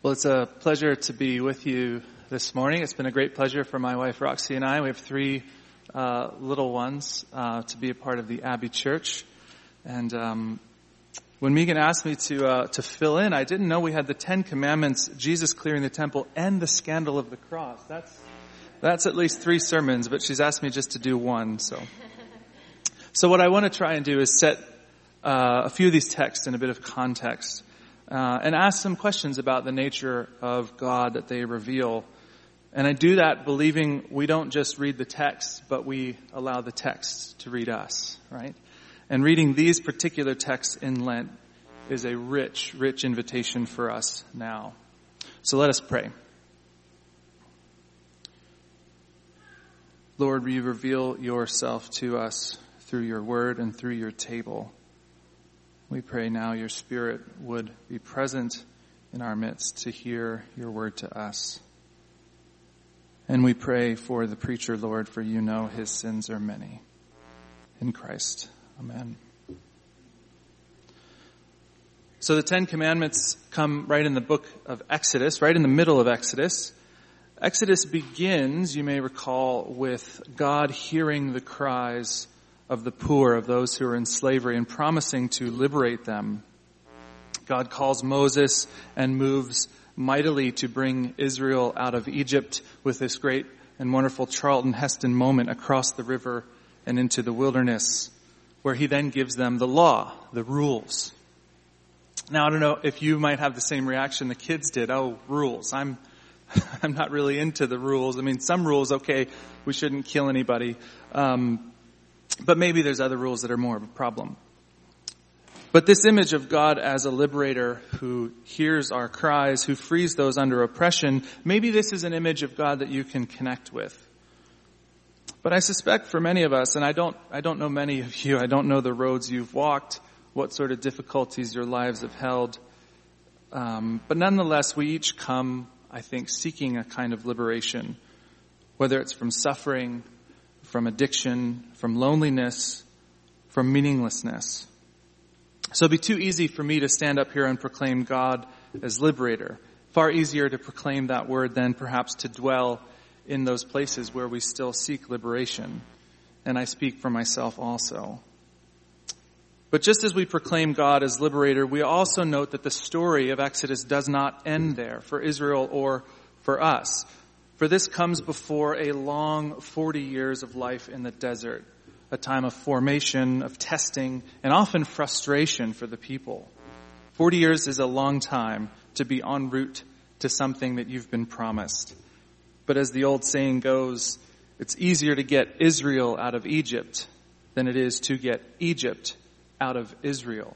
Well, it's a pleasure to be with you this morning. It's been a great pleasure for my wife Roxy and I. We have three little ones to be a part of the Abbey Church. And when Megan asked me to fill in, I didn't know we had the Ten Commandments, Jesus clearing the temple, and the scandal of the cross. That's at least 3 sermons, but she's asked me just to do one. So what I want to try and do is set a few of these texts in a bit of context. And ask some questions about the nature of God that they reveal. And I do that believing we don't just read the text, but we allow the text to read us, right? And reading these particular texts in Lent is a rich, rich invitation for us now. So let us pray. Lord, will you reveal yourself to us through your word and through your table? We pray now your Spirit would be present in our midst to hear your word to us. And we pray for the preacher, Lord, for you know his sins are many. In Christ. Amen. So the Ten Commandments come right in the book of Exodus, right in the middle of Exodus. Exodus begins, you may recall, with God hearing the cries of the poor, of those who are in slavery, and promising to liberate them. God calls Moses and moves mightily to bring Israel out of Egypt with this great and wonderful Charlton Heston moment across the river and into the wilderness, where he then gives them the law, the rules. Now, I don't know if you might have the same reaction the kids did. Oh, rules. I'm not really into the rules. I mean, some rules, okay, we shouldn't kill anybody. But maybe there's other rules that are more of a problem. But this image of God as a liberator who hears our cries, who frees those under oppression, maybe this is an image of God that you can connect with. But I suspect for many of us, and I don't know many of you, I don't know the roads you've walked, what sort of difficulties your lives have held. But nonetheless, we each come, I think, seeking a kind of liberation, whether it's from suffering, from addiction, from loneliness, from meaninglessness. So it'd be too easy for me to stand up here and proclaim God as liberator. Far easier to proclaim that word than perhaps to dwell in those places where we still seek liberation. And I speak for myself also. But just as we proclaim God as liberator, we also note that the story of Exodus does not end there for Israel or for us. For this comes before a long 40 years of life in the desert, a time of formation, of testing, and often frustration for the people. 40 years is a long time to be en route to something that you've been promised. But as the old saying goes, it's easier to get Israel out of Egypt than it is to get Egypt out of Israel.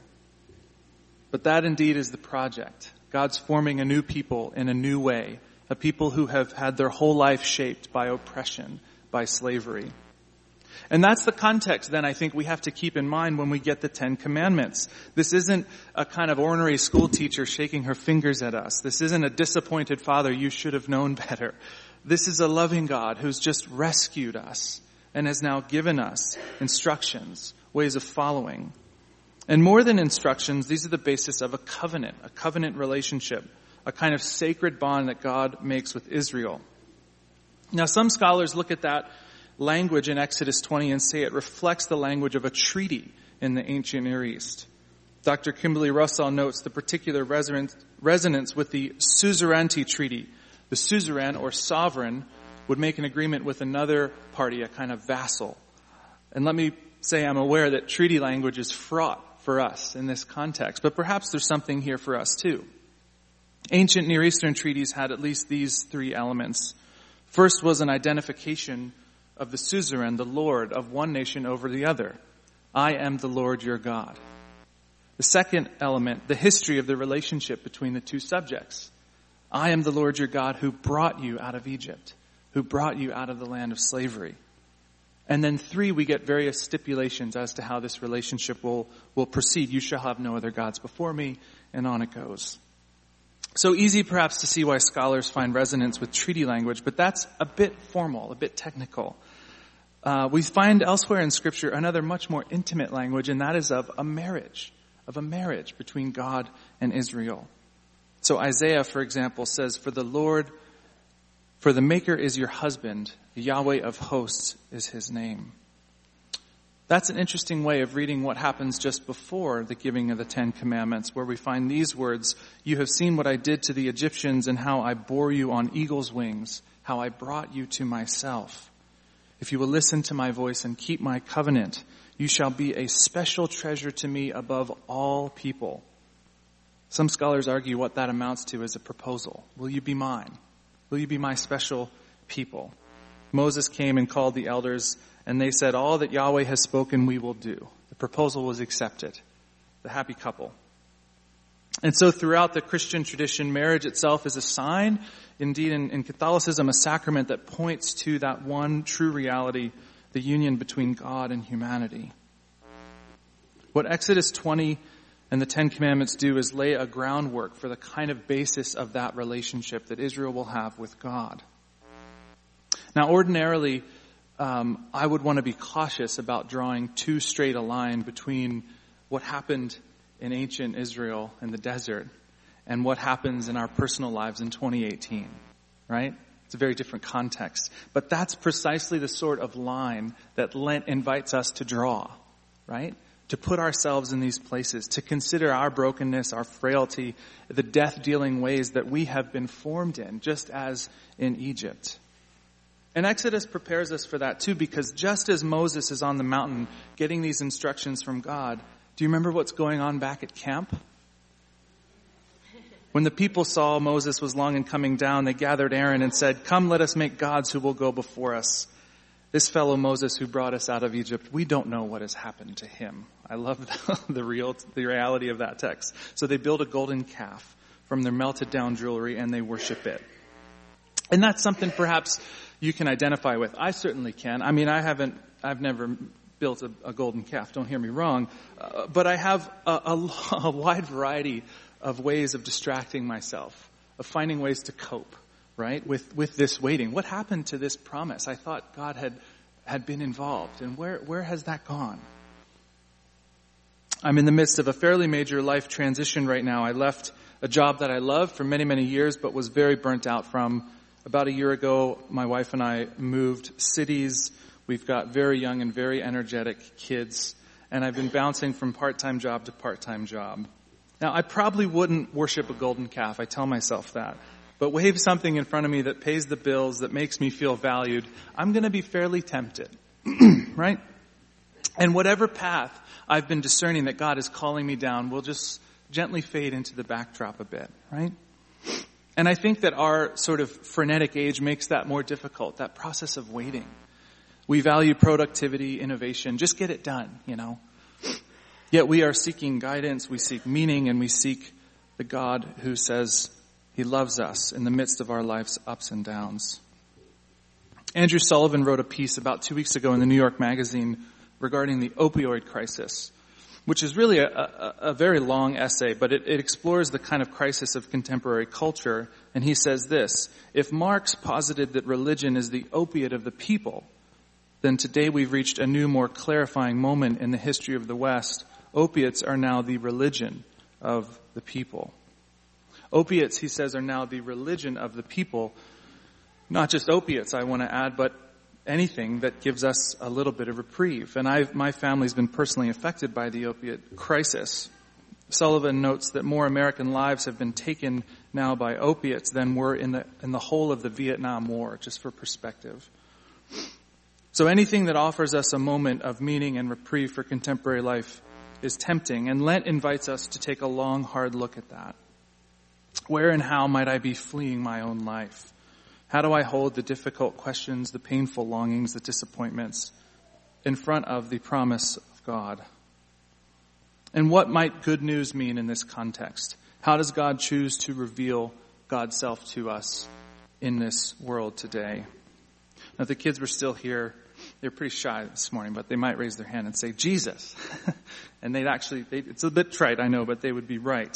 But that indeed is the project. God's forming a new people in a new way. A people who have had their whole life shaped by oppression, by slavery. And that's the context then I think we have to keep in mind when we get the Ten Commandments. This isn't a kind of ornery school teacher shaking her fingers at us. This isn't a disappointed father, you should have known better. This is a loving God who's just rescued us and has now given us instructions, ways of following. And more than instructions, these are the basis of a covenant relationship. A kind of sacred bond that God makes with Israel. Now, some scholars look at that language in Exodus 20 and say it reflects the language of a treaty in the ancient Near East. Dr. Kimberly Russell notes the particular resonance with the suzerainty treaty. The suzerain or sovereign would make an agreement with another party, a kind of vassal. And let me say I'm aware that treaty language is fraught for us in this context, but perhaps there's something here for us too. Ancient Near Eastern treaties had at least these 3 elements. First was an identification of the suzerain, the Lord of one nation over the other. I am the Lord your God. The second element, the history of the relationship between the 2 subjects. I am the Lord your God who brought you out of Egypt, who brought you out of the land of slavery. And then 3, we get various stipulations as to how this relationship will proceed. You shall have no other gods before me, and on it goes. So easy perhaps to see why scholars find resonance with treaty language, but that's a bit formal, a bit technical. We find elsewhere in Scripture another much more intimate language, and that is of a marriage between God and Israel. So Isaiah, for example, says, for the Maker is your husband, the Yahweh of hosts is his name. That's an interesting way of reading what happens just before the giving of the Ten Commandments, where we find these words, you have seen what I did to the Egyptians and how I bore you on eagle's wings, how I brought you to myself. If you will listen to my voice and keep my covenant, you shall be a special treasure to me above all people. Some scholars argue what that amounts to is a proposal. Will you be mine? Will you be my special people? Moses came and called the elders, and they said, all that Yahweh has spoken we will do. The proposal was accepted. The happy couple. And so throughout the Christian tradition, marriage itself is a sign, indeed in Catholicism, a sacrament that points to that one true reality, the union between God and humanity. What Exodus 20 and the Ten Commandments do is lay a groundwork for the kind of basis of that relationship that Israel will have with God. Now, ordinarily, I would want to be cautious about drawing too straight a line between what happened in ancient Israel in the desert and what happens in our personal lives in 2018, right? It's a very different context. But that's precisely the sort of line that Lent invites us to draw, right? To put ourselves in these places, to consider our brokenness, our frailty, the death-dealing ways that we have been formed in, just as in Egypt. And Exodus prepares us for that too, because just as Moses is on the mountain getting these instructions from God, do you remember what's going on back at camp? When the people saw Moses was long in coming down, they gathered Aaron and said, come, let us make gods who will go before us. This fellow Moses who brought us out of Egypt, we don't know what has happened to him. I love the reality of that text. So they build a golden calf from their melted down jewelry and they worship it. And that's something perhaps you can identify with. I certainly can. I mean, I've never built a golden calf, don't hear me wrong. But I have a wide variety of ways of distracting myself, of finding ways to cope, right, with this waiting. What happened to this promise? I thought God had been involved. And where has that gone? I'm in the midst of a fairly major life transition right now. I left a job that I loved for many, many years, but was very burnt out from. About a year ago, my wife and I moved cities. We've got very young and very energetic kids, and I've been bouncing from part-time job to part-time job. Now, I probably wouldn't worship a golden calf. I tell myself that. But wave something in front of me that pays the bills, that makes me feel valued, I'm going to be fairly tempted, right? And whatever path I've been discerning that God is calling me down will just gently fade into the backdrop a bit, right? And I think that our sort of frenetic age makes that more difficult, that process of waiting. We value productivity, innovation, just get it done, you know. Yet we are seeking guidance, we seek meaning, and we seek the God who says he loves us in the midst of our life's ups and downs. Andrew Sullivan wrote a piece about 2 weeks ago in the New York Magazine regarding the opioid crisis, which is really a very long essay, but it explores the kind of crisis of contemporary culture. And he says this, if Marx posited that religion is the opiate of the people, then today we've reached a new, more clarifying moment in the history of the West. Opiates are now the religion of the people. Opiates, he says, are now the religion of the people. Not just opiates, I want to add, but anything that gives us a little bit of reprieve. And my family's been personally affected by the opiate crisis. Sullivan notes that more American lives have been taken now by opiates than were in the whole of the Vietnam War, just for perspective. So anything that offers us a moment of meaning and reprieve for contemporary life is tempting, and Lent invites us to take a long, hard look at that. Where and how might I be fleeing my own life? How do I hold the difficult questions, the painful longings, the disappointments in front of the promise of God? And what might good news mean in this context? How does God choose to reveal God's self to us in this world today? Now, if the kids were still here, they're pretty shy this morning, but they might raise their hand and say, Jesus. And it's a bit trite, I know, but they would be right.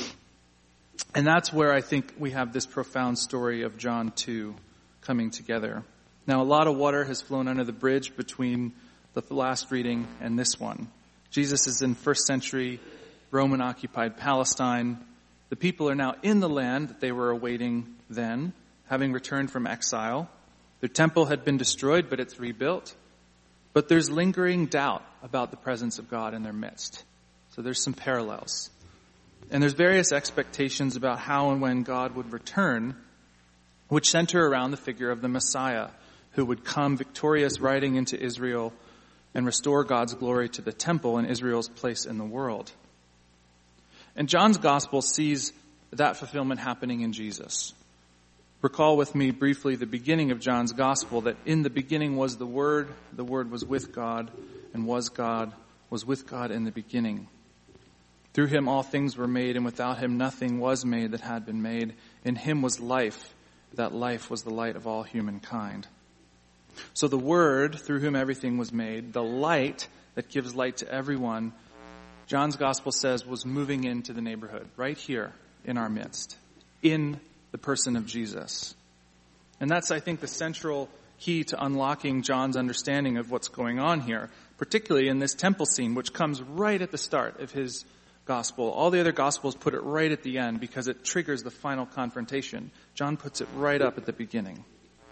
And that's where I think we have this profound story of John 2 coming together. Now, a lot of water has flown under the bridge between the last reading and this one. Jesus is in first century Roman-occupied Palestine. The people are now in the land that they were awaiting then, having returned from exile. Their temple had been destroyed, but it's rebuilt. But there's lingering doubt about the presence of God in their midst. So there's some parallels. And there's various expectations about how and when God would return, which center around the figure of the Messiah, who would come victorious riding into Israel and restore God's glory to the temple and Israel's place in the world. And John's gospel sees that fulfillment happening in Jesus. Recall with me briefly the beginning of John's gospel, that in the beginning was the Word was with God, and was with God in the beginning. Through him all things were made, and without him nothing was made that had been made. In him was life, that life was the light of all humankind. So the Word, through whom everything was made, the light that gives light to everyone, John's gospel says was moving into the neighborhood, right here in our midst, in the person of Jesus. And that's, I think, the central key to unlocking John's understanding of what's going on here, particularly in this temple scene, which comes right at the start of his gospel. All the other gospels put it right at the end because it triggers the final confrontation. John puts it right up at the beginning.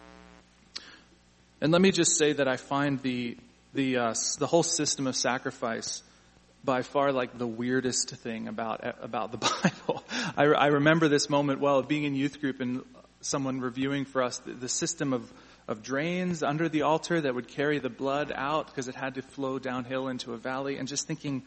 And let me just say that I find the whole system of sacrifice by far like the weirdest thing about the Bible. I remember this moment well, being in youth group and someone reviewing for us the system of drains under the altar that would carry the blood out because it had to flow downhill into a valley, and just thinking,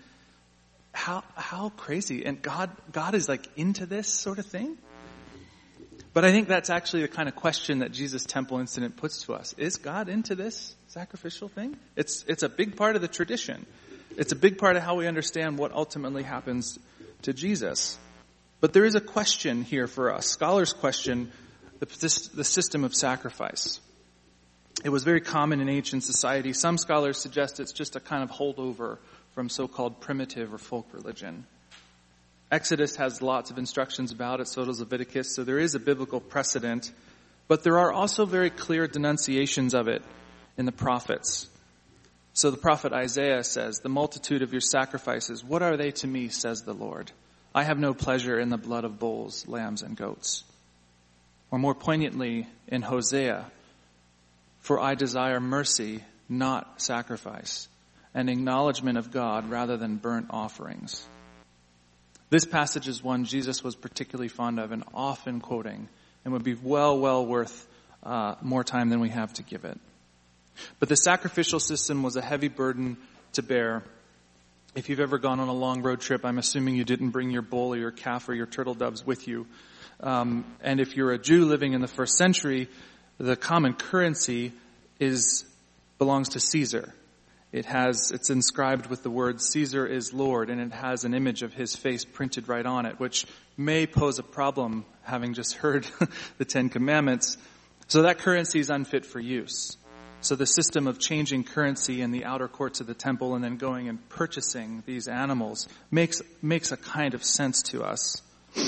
how crazy. And God is like into this sort of thing. But I think that's actually the kind of question that Jesus' temple incident puts to us. Is God into this sacrificial thing? It's a big part of the tradition. It's a big part of how we understand what ultimately happens to Jesus. But there is a question here for us. Scholars question the system of sacrifice. It was very common in ancient society. Some scholars suggest it's just a kind of holdover from so-called primitive or folk religion. Exodus has lots of instructions about it, so does Leviticus, so there is a biblical precedent. But there are also very clear denunciations of it in the prophets. So the prophet Isaiah says, "The multitude of your sacrifices, what are they to me, says the Lord? I have no pleasure in the blood of bulls, lambs, and goats." Or more poignantly in Hosea, "For I desire mercy, not sacrifice, an acknowledgement of God rather than burnt offerings." This passage is one Jesus was particularly fond of and often quoting, and would be well worth more time than we have to give it. But the sacrificial system was a heavy burden to bear. If you've ever gone on a long road trip, I'm assuming you didn't bring your bull or your calf or your turtle doves with you. And if you're a Jew living in the first century, the common currency belongs to Caesar. It's inscribed with the word "Caesar is Lord," and it has an image of his face printed right on it, which may pose a problem, having just heard the Ten Commandments. So that currency is unfit for use. So the system of changing currency in the outer courts of the temple and then going and purchasing these animals makes a kind of sense to us.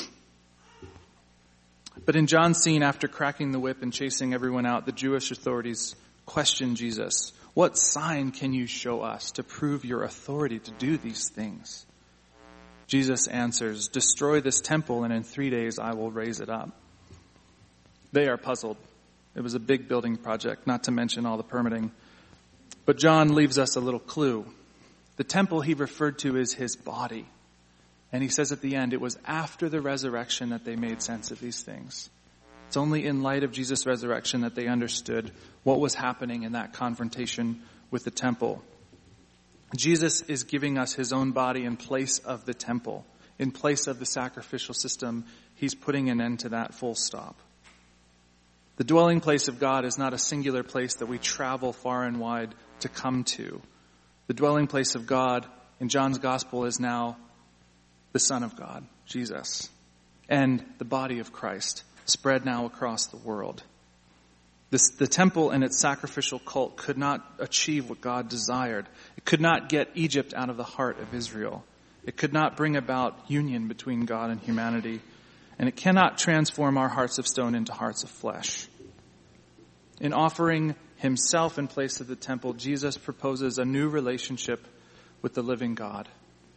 But in John's scene, after cracking the whip and chasing everyone out, the Jewish authorities question Jesus. "What sign can you show us to prove your authority to do these things?" Jesus answers, "Destroy this temple, and in 3 days I will raise it up." They are puzzled. It was a big building project, not to mention all the permitting. But John leaves us a little clue. The temple he referred to is his body. And he says at the end, it was after the resurrection that they made sense of these things. It's only in light of Jesus' resurrection that they understood what was happening in that confrontation with the temple. Jesus is giving us his own body in place of the temple. In place of the sacrificial system, he's putting an end to that, full stop. The dwelling place of God is not a singular place that we travel far and wide to come to. The dwelling place of God in John's gospel is now the Son of God, Jesus, and the body of Christ, spread now across the world. The temple and its sacrificial cult could not achieve what God desired. It could not get Egypt out of the heart of Israel. It could not bring about union between God and humanity. And it cannot transform our hearts of stone into hearts of flesh. In offering himself in place of the temple, Jesus proposes a new relationship with the living God,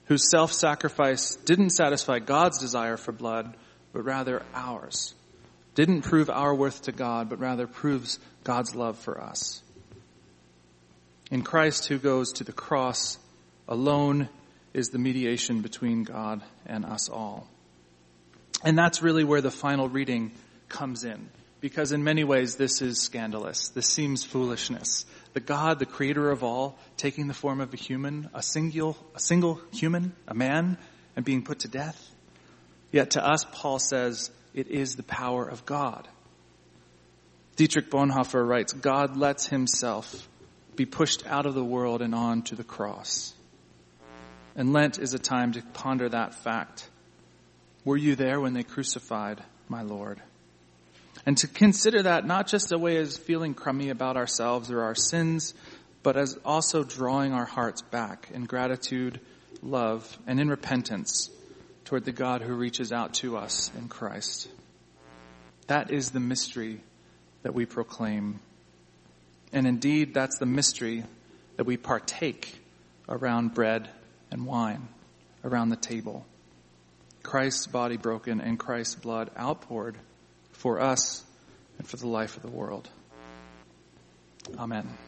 whose self-sacrifice didn't satisfy God's desire for blood, but rather ours. Didn't prove our worth to God, but rather proves God's love for us. In Christ, who goes to the cross alone, is the mediation between God and us all. And that's really where the final reading comes in. Because in many ways, this is scandalous. This seems foolishness. The God, the creator of all, taking the form of a human, a single human, a man, and being put to death. Yet to us, Paul says, it is the power of God. Dietrich Bonhoeffer writes, God lets himself be pushed out of the world and on to the cross. And Lent is a time to ponder that fact. Were you there when they crucified my Lord? And to consider that not just a way as feeling crummy about ourselves or our sins, but as also drawing our hearts back in gratitude, love, and in repentance toward the God who reaches out to us in Christ. That is the mystery that we proclaim. And indeed, that's the mystery that we partake around bread and wine, around the table. Christ's body broken and Christ's blood outpoured for us and for the life of the world. Amen.